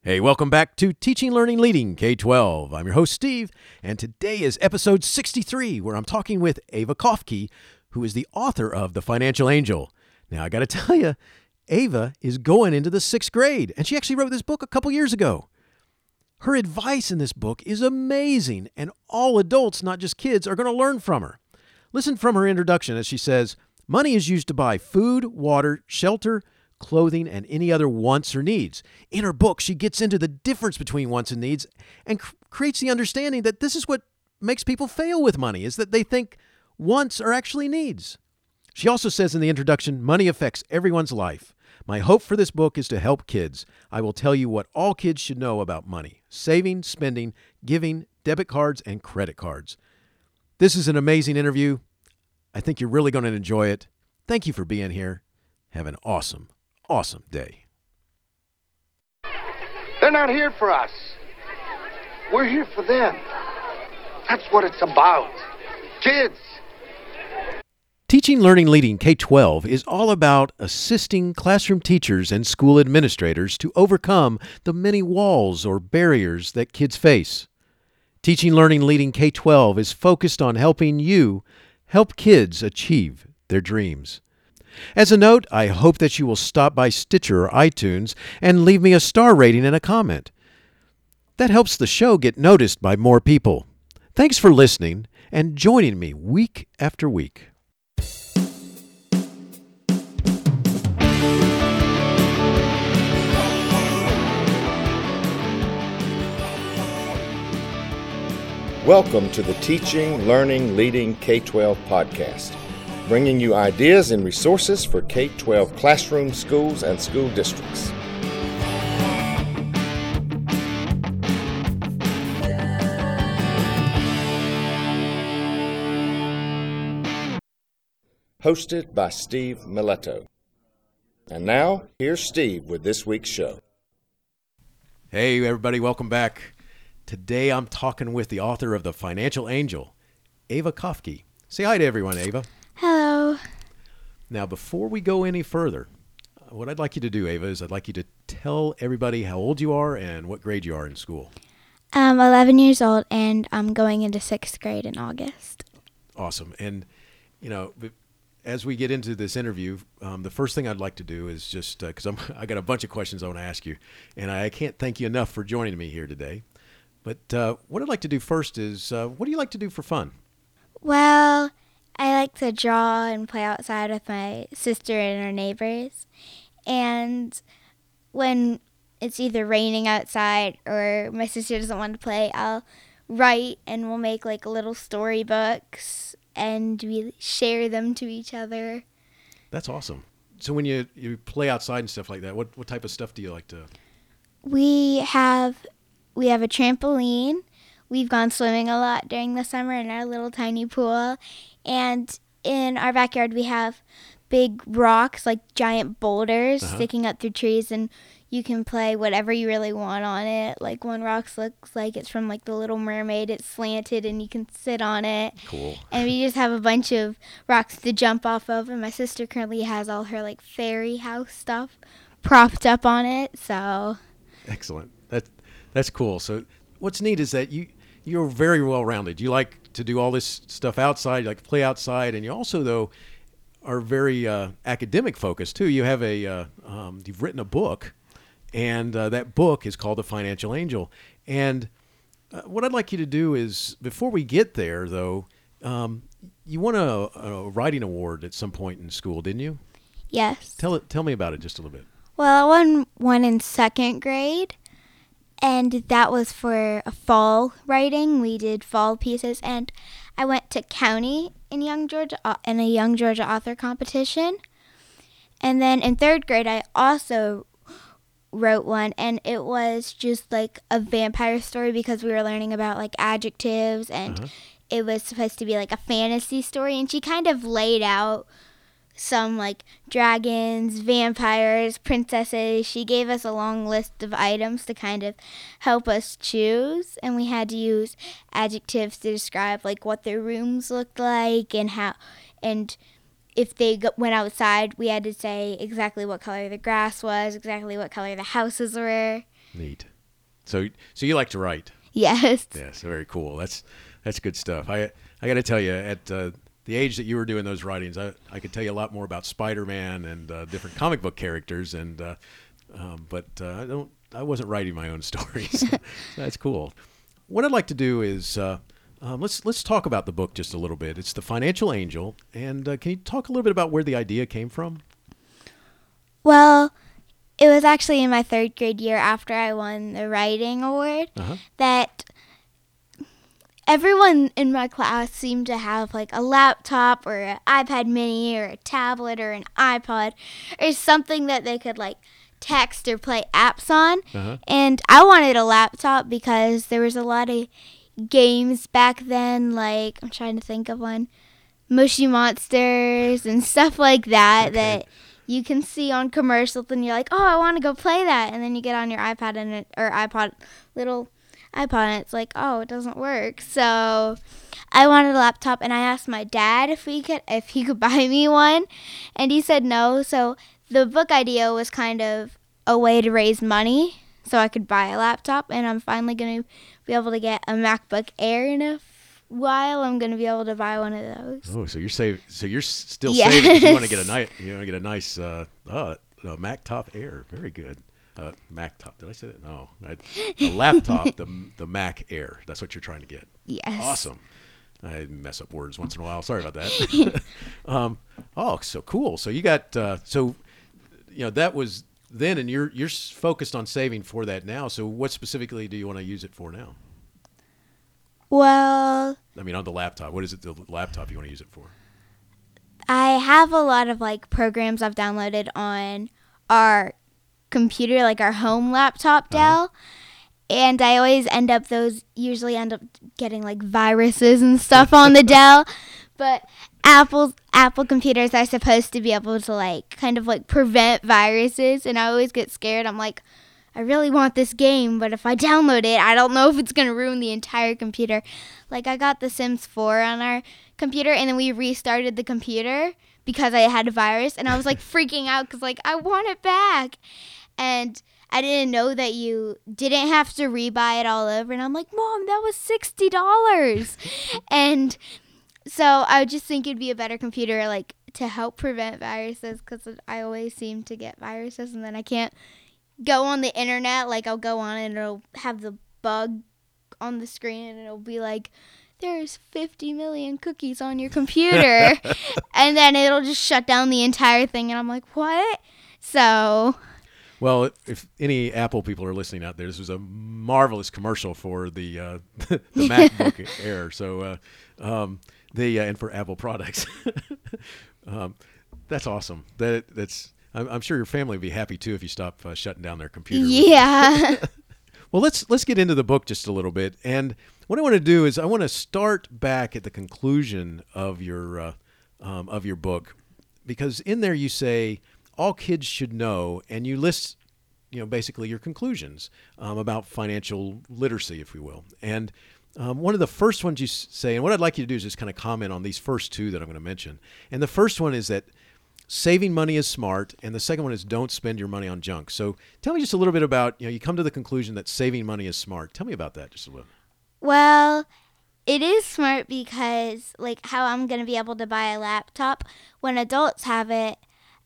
Hey, welcome back to Teaching, Learning, Leading K-12. I'm your host, Steve, and today is episode 63, where I'm talking with Ava Kofke, who is the author of The Financial Angel. Now, I got to tell you, Ava is going into the 6th grade, and she actually wrote this book a couple years ago. Her advice in this book is amazing, and all adults, not just kids, are going to learn from her. Listen from her introduction as she says, money is used to buy food, water, shelter, clothing, and any other wants or needs. In her book, she gets into the difference between wants and needs and creates the understanding that this is what makes people fail with money, is that they think wants are actually needs. She also says in the introduction, money affects everyone's life. My hope for this book is to help kids. I will tell you what all kids should know about money: saving, spending, giving, debit cards, and credit cards. This is an amazing interview. I think you're really going to enjoy it. Thank you for being here. Have an awesome day. They're not here for us. We're here for them. That's what it's about. Kids. Teaching, Learning, Leading K-12 is all about assisting classroom teachers and school administrators to overcome the many walls or barriers that kids face. Teaching, Learning, Leading K-12 is focused on helping you help kids achieve their dreams. As a note, I hope that you will stop by Stitcher or iTunes and leave me a star rating and a comment. That helps the show get noticed by more people. Thanks for listening and joining me week after week. Welcome to the Teaching, Learning, Leading K-12 podcast, bringing you ideas and resources for K-12 classrooms, schools, and school districts. Hosted by Steve Miletto. And now, here's Steve with this week's show. Hey, everybody, welcome back. Today I'm talking with the author of The Financial Angel, Ava Kofke. Say hi to everyone, Ava. Hello. Now, before we go any further, what I'd like you to do, Ava, is I'd like you to tell everybody how old you are and what grade you are in school. I'm 11 years old, and I'm going into 6th grade in August. Awesome. And, as we get into this interview, the first thing I'd like to do is just, because I got a bunch of questions I want to ask you, and I can't thank you enough for joining me here today. But what I'd like to do first is, what do you like to do for fun? Well, I like to draw and play outside with my sister and our neighbors. And when it's either raining outside or my sister doesn't want to play, I'll write and we'll make like little storybooks and we share them to each other. That's awesome. So when you play outside and stuff like that, what type of stuff do you like to? We have a trampoline. We've gone swimming a lot during the summer in our little tiny pool. And in our backyard, we have big rocks, like giant boulders sticking up through trees. And you can play whatever you really want on it. Like one rock looks like it's from like the Little Mermaid. It's slanted and you can sit on it. Cool. And we just have a bunch of rocks to jump off of. And my sister currently has all her like fairy house stuff propped up on it. So excellent. That's cool. So what's neat is that you're very well-rounded. You like to do all this stuff outside, you like to play outside, and you also, though, are very academic focused, too. You have you've written a book, and that book is called The Financial Angel. And what I'd like you to do is, before we get there, though, you won a writing award at some point in school, didn't you? Yes. Tell me about it just a little bit. Well, I won one in 2nd grade. And that was for a fall writing. We did fall pieces. And I went to county in Young Georgia in a Young Georgia author competition. And then in 3rd grade, I also wrote one. And it was just like a vampire story because we were learning about like adjectives. And it was supposed to be like a fantasy story. And she kind of laid out some like dragons, vampires, princesses. She gave us a long list of items to kind of help us choose, and we had to use adjectives to describe like what their rooms looked like and how, and if they went outside, we had to say exactly what color the grass was, exactly what color the houses were. Neat. So you like to write? Yes. Yes, very cool. That's good stuff. I got to tell you, at the age that you were doing those writings, I could tell you a lot more about Spider-Man and different comic book characters, and but I wasn't writing my own stories. So that's cool. What I'd like to do is let's talk about the book just a little bit. It's The Financial Angel, and can you talk a little bit about where the idea came from? Well, it was actually in my 3rd grade year after I won the writing award that everyone in my class seemed to have like a laptop or an iPad mini or a tablet or an iPod or something that they could like text or play apps on. And I wanted a laptop because there was a lot of games back then, like I'm trying to think of one, Mushy Monsters and stuff like that that you can see on commercials and you're like, oh, I want to go play that, and then you get on your iPad little iPod and it's like, oh, it doesn't work. So I wanted a laptop, and I asked my dad if he could buy me one, and he said no. So the book idea was kind of a way to raise money so I could buy a laptop, and I'm finally going to be able to get a MacBook Air in a while. I'm going to be able to buy one of those. Oh, so you're saving. So you're still saving. You want to get a nice Mac Top Air. Very good. Mac Top. Did I say that? No. A laptop. the Mac Air. That's what you're trying to get. Yes. Awesome. I mess up words once in a while. Sorry about that. Oh, so cool. So you got that was then, and you're focused on saving for that now. So what specifically do you want to use it for now? Well, I mean, on the laptop. What is it, the laptop you want to use it for? I have a lot of like programs I've downloaded on our computer, like our home laptop Dell. And I always usually end up getting like viruses and stuff on the Dell. But Apple computers are supposed to be able to like kind of like prevent viruses, and I always get scared. I'm like, I really want this game, but if I download it, I don't know if it's going to ruin the entire computer. Like, I got The Sims 4 on our computer, and then we restarted the computer because I had a virus, and I was, like, freaking out because, like, I want it back. And I didn't know that you didn't have to rebuy it all over, and I'm like, Mom, that was $60. And so I would just think it'd be a better computer, like, to help prevent viruses, because I always seem to get viruses, and then I can't go on the internet. Like, I'll go on and it'll have the bug on the screen, and it'll be like, there's 50 million cookies on your computer. And then it'll just shut down the entire thing, and I'm like, what? So, well, if any Apple people are listening out there, this was a marvelous commercial for the MacBook Air. So and for Apple products. That's awesome. I'm sure your family would be happy too if you stop shutting down their computer. Yeah. Well, let's get into the book just a little bit. And what I want to do is I want to start back at the conclusion of your book, because in there you say all kids should know, and you list, basically your conclusions about financial literacy, if we will. And one of the first ones you say, and what I'd like you to do is just kind of comment on these first two that I'm going to mention. And the first one is that saving money is smart, and the second one is don't spend your money on junk. So tell me just a little bit about, you come to the conclusion that saving money is smart. Tell me about that just a little. Well, it is smart because, like, how I'm going to be able to buy a laptop when adults have it.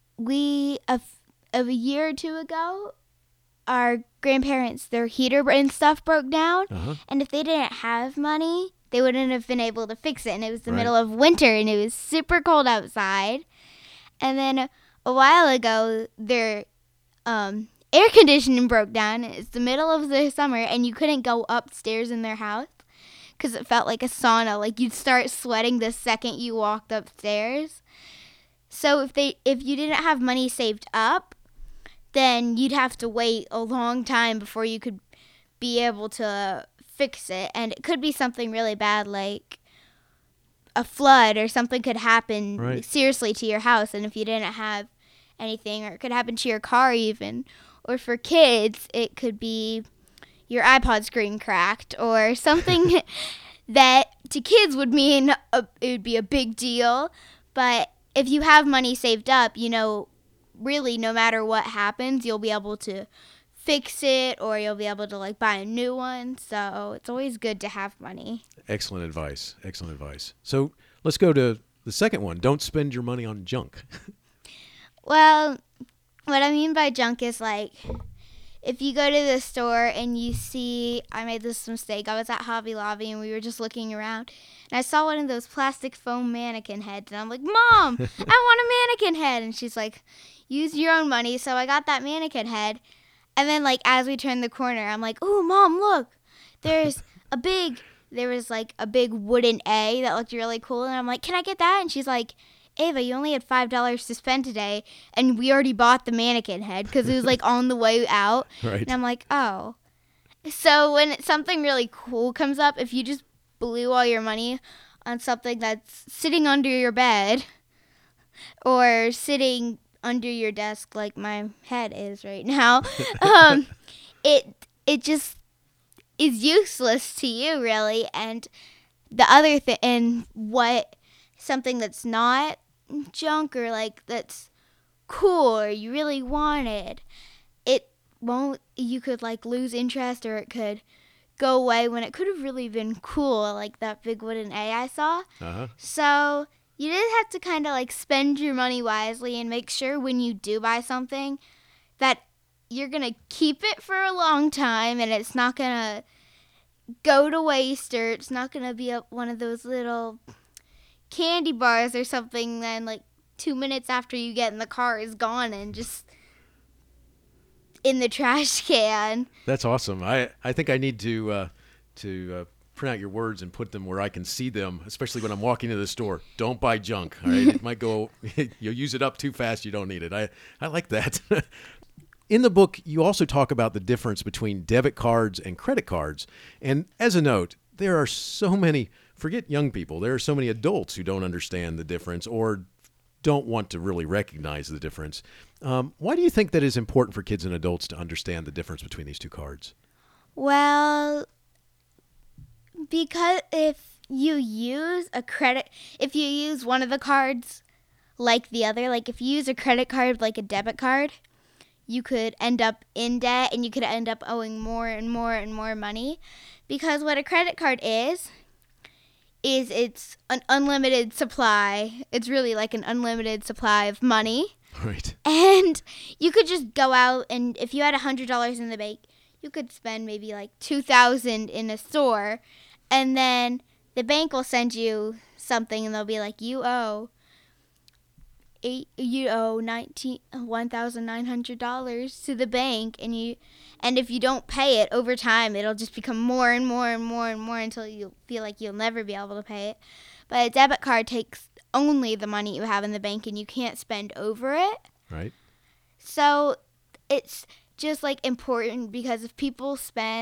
A year or two ago, our grandparents, their heater and stuff broke down, and if they didn't have money, they wouldn't have been able to fix it, and it was the middle of winter, and it was super cold outside. And then a while ago, their air conditioning broke down. It's the middle of the summer, and you couldn't go upstairs in their house because it felt like a sauna. Like, you'd start sweating the second you walked upstairs. So if you didn't have money saved up, then you'd have to wait a long time before you could be able to fix it. And it could be something really bad, like a flood or something could happen seriously to your house, and if you didn't have anything, or it could happen to your car even, or for kids it could be your iPod screen cracked or something that to kids would mean it would be a big deal. But if you have money saved up, really no matter what happens, you'll be able to fix it, or you'll be able to like buy a new one. So it's always good to have money. Excellent advice. Excellent advice. So let's go to the second one. Don't spend your money on junk. Well, what I mean by junk is like, if you go to the store and you see, I made this mistake. I was at Hobby Lobby and we were just looking around, and I saw one of those plastic foam mannequin heads, and I'm like, Mom, I want a mannequin head. And she's like, use your own money. So I got that mannequin head. And then like as we turned the corner, I'm like, oh, Mom, look, there was like a big wooden A that looked really cool. And I'm like, can I get that? And she's like, Ava, you only had $5 to spend today, and we already bought the mannequin head because it was like on the way out. Right. And I'm like, oh. So when something really cool comes up, if you just blew all your money on something that's sitting under your bed or sitting under your desk like my head is right now, it just is useless to you, really. And the other thing, and what something that's not junk or like that's cool or you really wanted, it won't, you could like lose interest, or it could go away when it could have really been cool, like that big wooden A I saw. So you just have to kind of like spend your money wisely and make sure when you do buy something that you're gonna keep it for a long time and it's not gonna go to waste, or it's not gonna be one of those little candy bars or something then like 2 minutes after you get in the car is gone and just in the trash can. That's awesome. I think I need to print out your words and put them where I can see them, especially when I'm walking to the store. Don't buy junk. All right, it might go. You'll use it up too fast. You don't need it. I like that. In the book, you also talk about the difference between debit cards and credit cards. And as a note, there are so many. Forget young people. There are so many adults who don't understand the difference or don't want to really recognize the difference. Why do you think that is important for kids and adults to understand the difference between these two cards? Well, because if you use one of the cards like the other, like if you use a credit card like a debit card, you could end up in debt and you could end up owing more and more and more money. Because what a credit card is it's an unlimited supply. It's really like an unlimited supply of money. Right. And you could just go out, and if you had $100 in the bank, you could spend maybe like $2,000 in a store, and then the bank will send you something, and they'll be like, you owe $1,900 to the bank, and if you don't pay it over time, it'll just become more and more and more and more until you feel like you'll never be able to pay it. But a debit card takes only the money you have in the bank, and you can't spend over it. Right. So it's just like important, because if people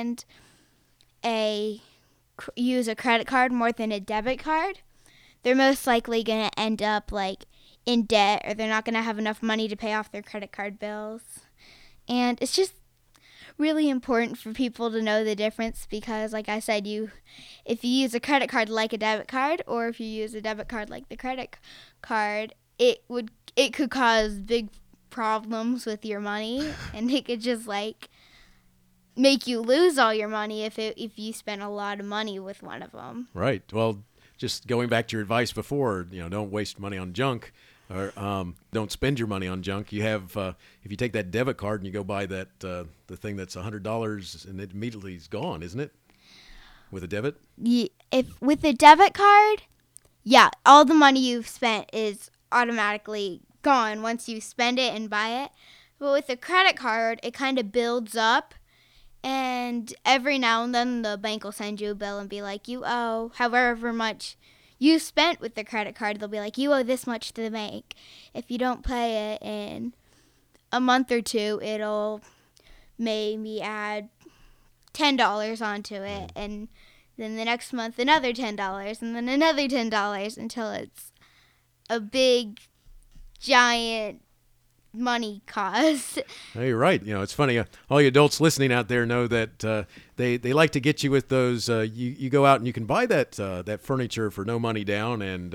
use a credit card more than a debit card, they're most likely going to end up like in debt, or they're not going to have enough money to pay off their credit card bills. And it's just really important for people to know the difference, because like I said, if you use a credit card like a debit card, or if you use a debit card like the credit card, it could cause big problems with your money, and it could just like make you lose all your money if you spend a lot of money with one of them. Right. Well, just going back to your advice before, don't waste money on junk, or don't spend your money on junk. You have, if you take that debit card and you go buy that the thing that's $100, and it immediately is gone, isn't it? With a debit? If with a debit card, yeah, all the money you've spent is automatically gone once you spend it and buy it. But with a credit card, it kind of builds up, and every now and then the bank will send you a bill and be like, you owe however much you spent with the credit card. They'll be like, you owe this much to the bank. If you don't pay it in a month or two, it'll maybe add $10 onto it, and then the next month another $10, and then another $10, until it's a big, giant money cost. Oh, you're right. It's funny. All you adults listening out there know that they like to get you with those. You go out and you can buy that furniture for no money down, and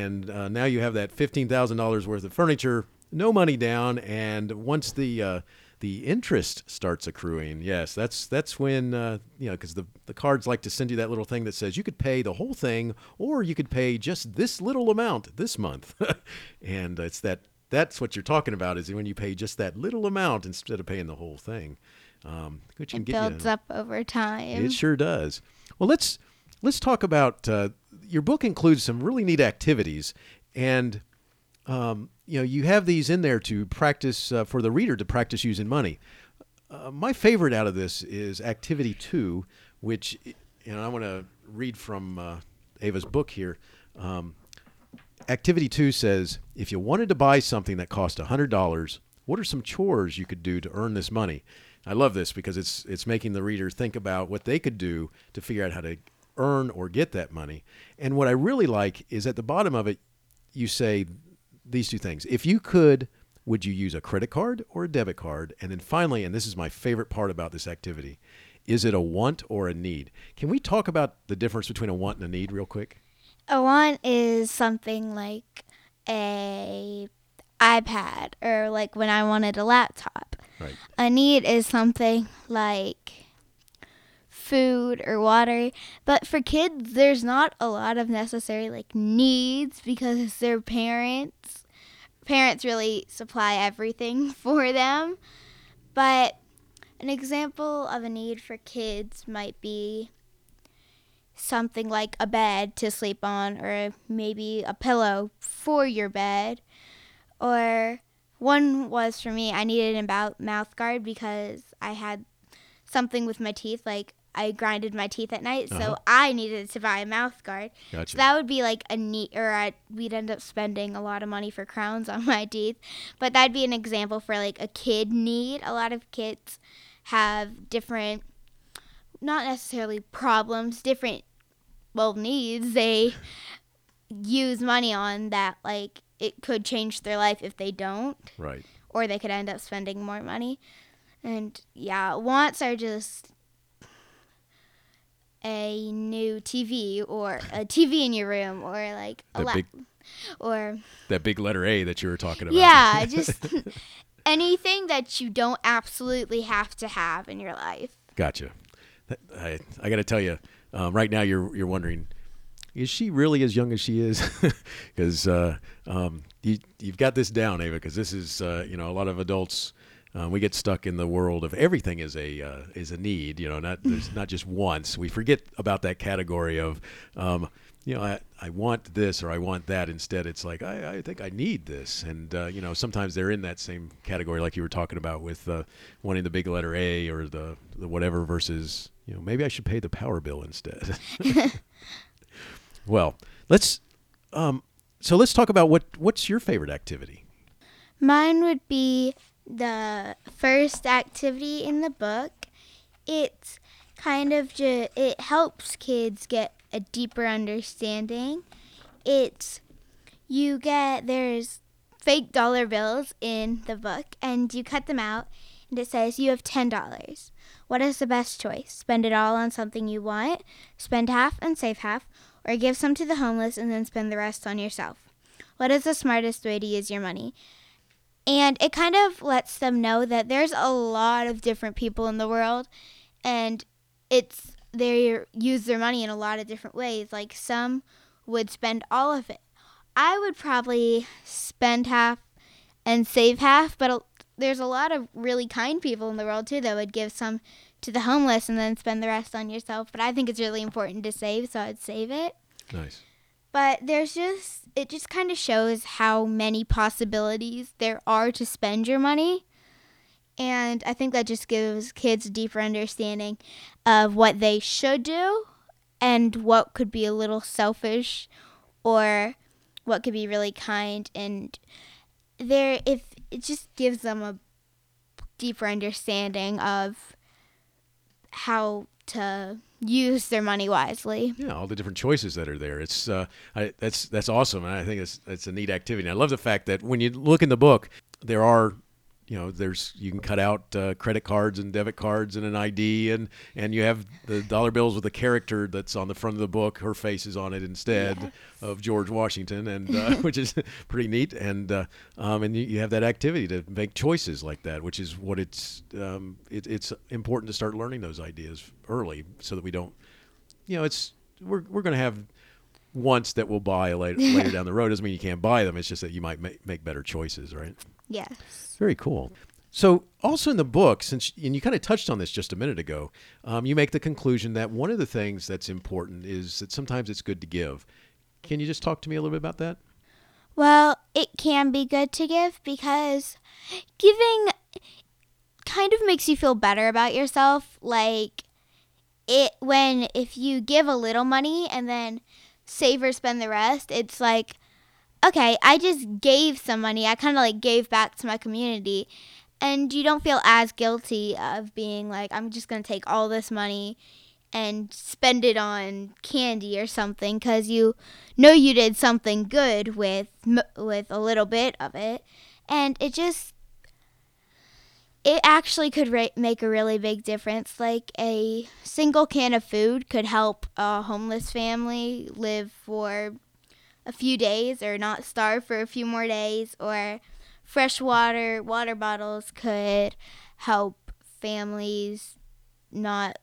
now you have that $15,000 worth of furniture, no money down, and once the the interest starts accruing. Yes, that's when because the cards like to send you that little thing that says you could pay the whole thing, or you could pay just this little amount this month, and that's what you're talking about, is when you pay just that little amount instead of paying the whole thing. Which can It get builds up over time. It sure does. Well, let's talk about your book includes some really neat activities, and you have these in there to practice for the reader to practice using money. My favorite out of this is Activity 2, which I want to read from Ava's book here. Activity 2 says, if you wanted to buy something that cost $100, what are some chores you could do to earn this money? I love this because it's making the reader think about what they could do to figure out how to earn or get that money. And what I really like is at the bottom of it, you say these two things. If you could, would you use a credit card or a debit card? And then finally, and this is my favorite part about this activity, is it a want or a need? Can we talk about the difference between a want and a need real quick? A want is something like a iPad, or like when I wanted a laptop. Right. A need is something like food or water. But for kids, there's not a lot of necessary like needs because their parents really supply everything for them. But an example of a need for kids might be something like a bed to sleep on, or maybe a pillow for your bed. Or one was for me, I needed a mouth guard because I had something with my teeth, like I grinded my teeth at night, so I needed to buy a mouth guard. Gotcha. So that would be like a need, or we'd end up spending a lot of money for crowns on my teeth. But that'd be an example for like a kid need. A lot of kids have different, not necessarily problems, different, needs they use money on that, like, it could change their life if they don't. Right. Or they could end up spending more money. And yeah, wants are just a new TV, or a TV in your room, or like or that big letter A that you were talking about. Yeah, just anything that you don't absolutely have to have in your life. Gotcha. I got to tell you, right now you're wondering, is she really as young as she is? Because you've got this down, Ava. Because this is a lot of adults. We get stuck in the world of everything is a need. There's not just wants. We forget about that category of I want this or I want that. Instead, it's like I think I need this, and sometimes they're in that same category, like you were talking about with wanting the big letter A or the whatever versus maybe I should pay the power bill instead. Well, let's talk about what's your favorite activity. Mine would be the first activity in the book. It's kind of it helps kids get a deeper understanding. There's fake dollar bills in the book, and you cut them out, and it says you have $10. What is the best choice? Spend it all on something you want, spend half and save half, or give some to the homeless and then spend the rest on yourself. What is the smartest way to use your money? And it kind of lets them know that there's a lot of different people in the world, and they use their money in a lot of different ways. Like some would spend all of it. I would probably spend half and save half, but there's a lot of really kind people in the world too that would give some to the homeless and then spend the rest on yourself. But I think it's really important to save, so I'd save it. Nice. But it just kind of shows how many possibilities there are to spend your money. And I think that just gives kids a deeper understanding of what they should do and what could be a little selfish or what could be really kind. And it just gives them a deeper understanding of how to use their money wisely. Yeah, all the different choices that are there. It's that's awesome, and I think it's a neat activity. And I love the fact that when you look in the book, there are you can cut out credit cards and debit cards and an ID, and you have the dollar bills with a character that's on the front of the book. Her face is on it instead of George Washington, and which is pretty neat. And you have that activity to make choices like that, which is what it's important to start learning those ideas early, so that we don't, we're going to have wants that we'll buy later down the road. Doesn't mean you can't buy them. It's just that you might make better choices, right? Yes. Very cool. So also in the book, and you kind of touched on this just a minute ago, you make the conclusion that one of the things that's important is that sometimes it's good to give. Can you just talk to me a little bit about that? Well, it can be good to give because giving kind of makes you feel better about yourself. Like if you give a little money and then save or spend the rest, it's like, okay, I just gave some money. I kind of like gave back to my community. And you don't feel as guilty of being like, I'm just going to take all this money and spend it on candy or something, because you know you did something good with a little bit of it. And it actually could make a really big difference. Like a single can of food could help a homeless family live for a few days or not starve for a few more days, or fresh water bottles could help families not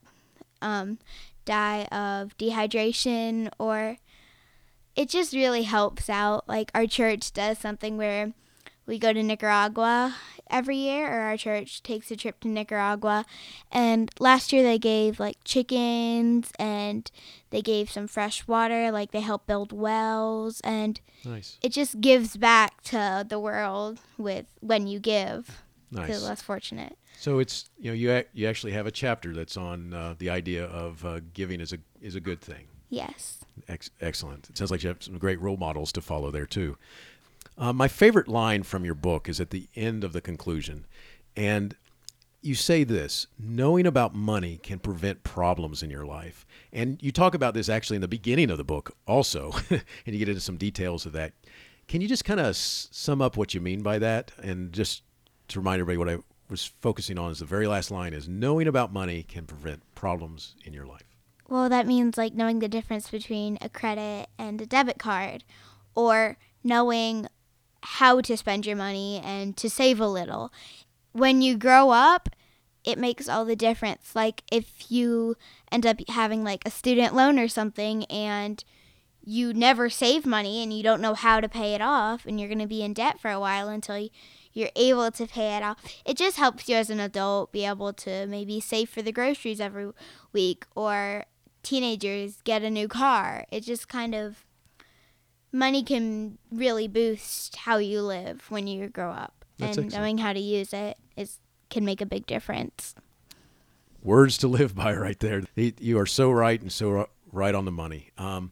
die of dehydration, or it just really helps out. Like our church does something where we go to Nicaragua every year, or our church takes a trip to Nicaragua. And last year they gave like chickens, and they gave some fresh water, like they help build wells, and nice. It just gives back to the world when you give to the less fortunate. So it's you actually have a chapter that's on the idea of giving is a good thing. Yes. Excellent. It sounds like you have some great role models to follow there too. My favorite line from your book is at the end of the conclusion. And you say this: knowing about money can prevent problems in your life. And you talk about this actually in the beginning of the book also, and you get into some details of that. Can you just kind of sum up what you mean by that? And just to remind everybody, what I was focusing on is the very last line is knowing about money can prevent problems in your life. Well, that means like knowing the difference between a credit and a debit card, or knowing how to spend your money and to save a little. When you grow up, it makes all the difference. Like if you end up having like a student loan or something, and you never save money and you don't know how to pay it off, and you're going to be in debt for a while until you're able to pay it off. It just helps you as an adult be able to maybe save for the groceries every week, or teenagers get a new car. It just kind of, money can really boost how you live when you grow up. That's and excellent. Knowing how to use it can make a big difference. Words to live by right there. You are so right, and so right on the money.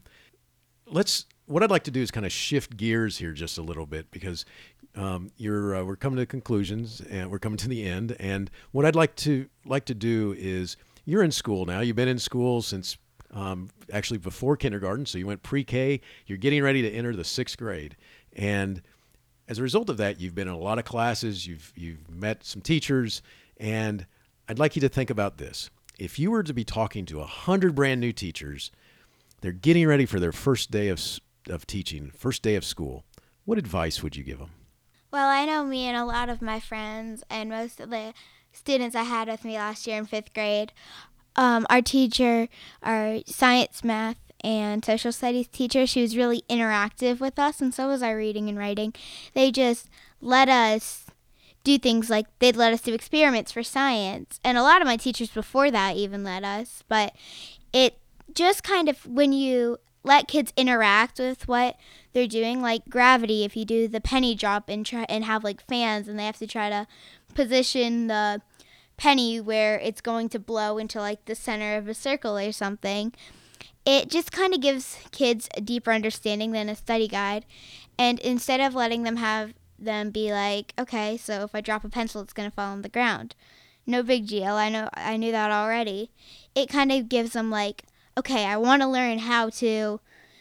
What I'd like to do is kind of shift gears here just a little bit, because we're coming to conclusions and we're coming to the end. And what I'd like to do is, you're in school now. You've been in school since actually before kindergarten. So you went pre-K. You're getting ready to enter the 6th grade. And as a result of that, you've been in a lot of classes. You've met some teachers. And I'd like you to think about this. If you were to be talking to 100 brand new teachers, they're getting ready for their first day of teaching, first day of school, what advice would you give them? Well, I know me and a lot of my friends and most of the students I had with me last year in 5th grade, our teacher, our science, math, and social studies teacher, she was really interactive with us, and so was our reading and writing. They just let us do things like they'd let us do experiments for science, and a lot of my teachers before that even let us, but it just kind of, when you let kids interact with what they're doing, like gravity, if you do the penny drop and have like fans, and they have to try to position the penny where it's going to blow into like the center of a circle or something, it just kind of gives kids a deeper understanding than a study guide. And instead of letting them be like, okay, so if I drop a pencil, it's going to fall on the ground, no big deal, I knew that already, it kind of gives them like, okay, I want to learn how to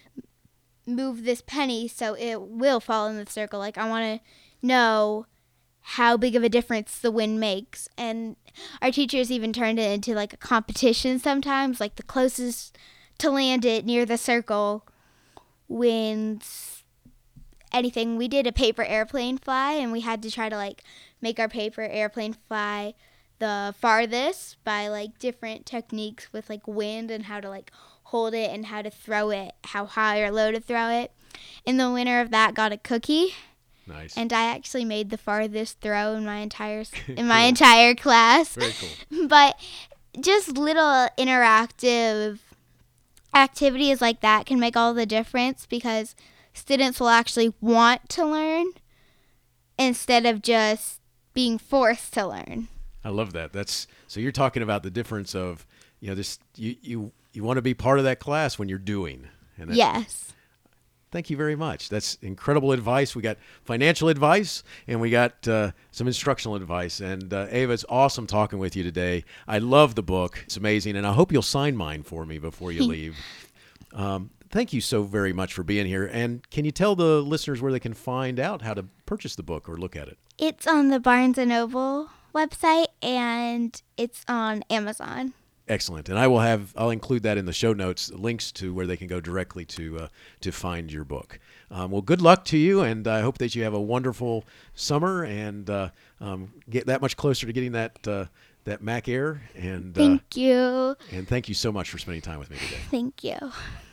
move this penny so it will fall in the circle. Like, I want to know how big of a difference the wind makes. And our teachers even turned it into like a competition sometimes, like the closest to land it near the circle wins anything. We did a paper airplane fly, and we had to try to like make our paper airplane fly the farthest by like different techniques with like wind and how to like hold it and how to throw it, how high or low to throw it. And the winner of that got a cookie. Nice. And I actually made the farthest throw in my entire entire class. Very cool. But just little interactive activities like that can make all the difference, because students will actually want to learn instead of just being forced to learn. I love that. So you're talking about the difference of, this you want to be part of that class when you're doing. And Yes. Thank you very much. That's incredible advice. We got financial advice, and we got some instructional advice. And Ava, it's awesome talking with you today. I love the book. It's amazing, and I hope you'll sign mine for me before you leave. Thank you so very much for being here. And can you tell the listeners where they can find out how to purchase the book or look at it? It's on the Barnes & Noble website, and it's on Amazon. Excellent. And I'll include that in the show notes, links to where they can go directly to find your book. Well, good luck to you, and I hope that you have a wonderful summer and get that much closer to getting that Mac Air. And thank you. And thank you so much for spending time with me today. Thank you.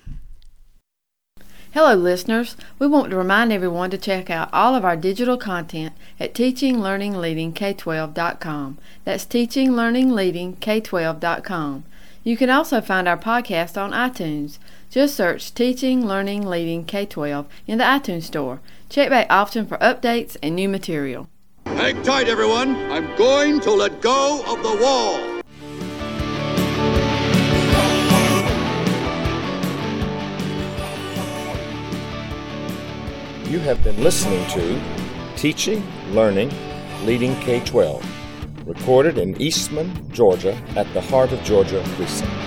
Hello, listeners. We want to remind everyone to check out all of our digital content at teachinglearningleadingk12.com. That's teachinglearningleadingk12.com. You can also find our podcast on iTunes. Just search Teaching, Learning, Leading K-12 in the iTunes Store. Check back often for updates and new material. Hang tight, everyone. I'm going to let go of the wall. You have been listening to Teaching, Learning, Leading K-12, recorded in Eastman, Georgia at the Heart of Georgia Precinct.